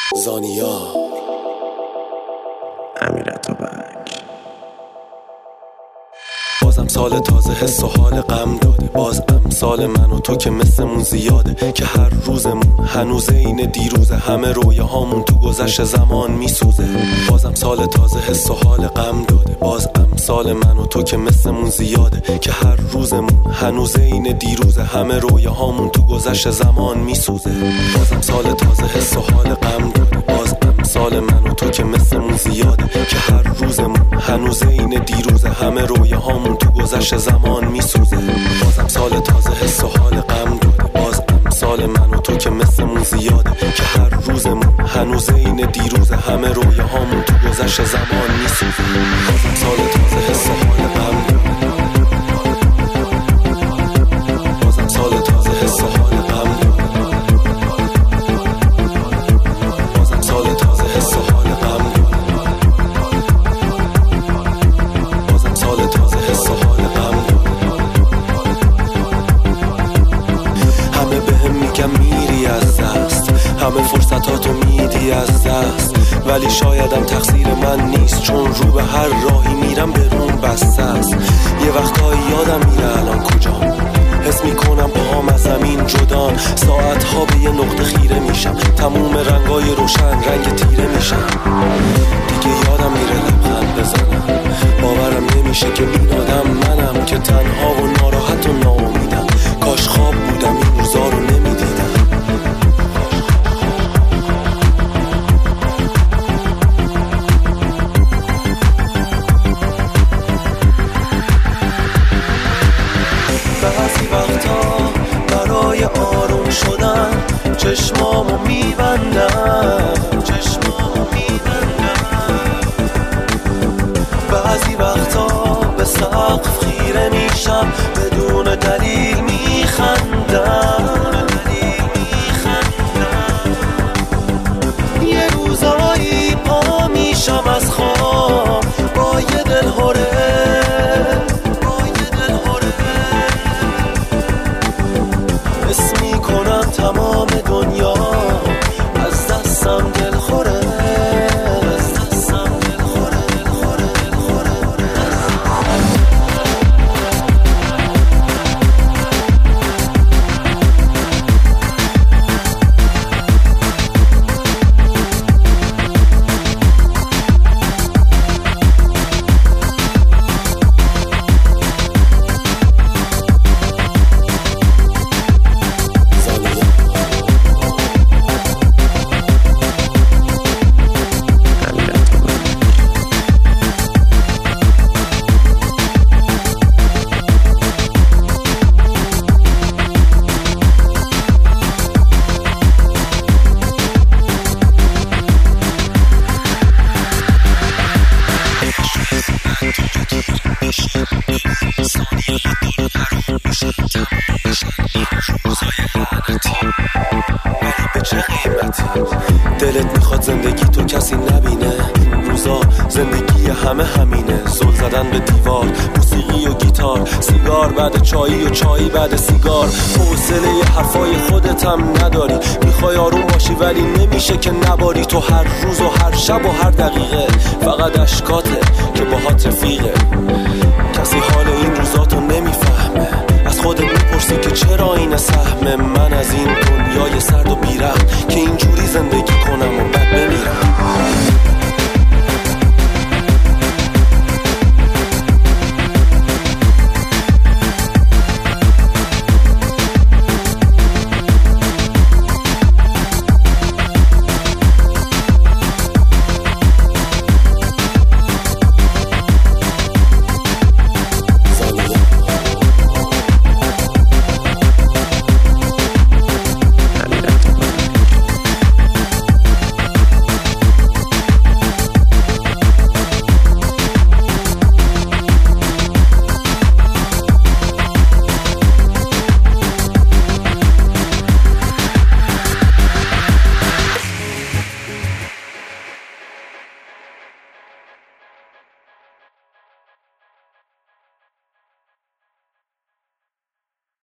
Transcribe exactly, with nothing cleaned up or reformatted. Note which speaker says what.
Speaker 1: زانیا امیرعطابک. بازم سال تازه حس و حال غم داده، باز امثال من و تو که مثلمون زیاده، که هر روزمون هنوز این دیروزه، همه رویاهامون تو گذشت زمان میسوزه. بازم سال تازه حس و حال غم داده، باز امثال من و تو که مثلمون زیاده، که هر روزمون هنوز این دیروزه، همه رویاهامون تو گذشت زمان میسوزه. بازم سال تازه حس و حال غم داده، باز امثال من و تو که مثلمون زیاده، که هر روزمون هنوز این دیروزه، همه رویاهامون تو گذشت زمان میسوزه. بازم سال تازه حس و حال غم داده، باز امثال من و تو که مثلمون زیاده، که هر روزمون هنوز این دیروزه، همه رویاهامون تو گذشت زمان میسوزه. بازم سال تازه حس و حال غم داده، بازم سال تازه حس و حال غم داده، بازم سال تازه حس و حال غم داده، بازم سال تازه حس و حال غم داده. همه بهم میگن میری از دست، همه فرصتاتو میدی از دست، ولی شایدم تقصیر من نیست، چون رو به هر راهی میرم به روم بسته است. یه وقتایی یادم میره الان کجام، حس میکنم پاهام از زمین جدان، ساعتها به یه نقطه خیره میشم، تموم رنگای روشن رنگ تیره میشم. دیگه یادم میره لبخند بزنم، باورم نمیشه که این آدم منم، که تنها و ناراحت و ناامیدم. کاش خواب بودم این روزا رو نمیدیدم. بعضی وقتا برای آروم شدن چشمامو میبندم، چشمامو میبندم. بعضی وقتا به سقف خیره میشم، بدون دلیل میخندم، دلیل میخندم. یه روزایی پا میشم از خواب با یه دل هره، تمام دنیا از دستم دل خوره، از دستم دل خوره، دل خوره، دل خوره. دلت میخواد زندگی تو کسی نبینه، روزا زندگی همه همینه، زل زدن به دیوار، موسیقی و گیتار، سیگار بعد چایی و چایی بعد سیگار. حوصله ی حرفای خودت هم نداری، میخوای آروم باشی ولی نمیشه که نباری. تو هر روز و هر شب و هر دقیقه فقط اشکاته که باهات رفیقه. کسی حال این روزاتو نمیفهمه، از خودت میپرسی که چرا این سهم من از این دنیای سرد و بیرحم، که اینجوری زندگی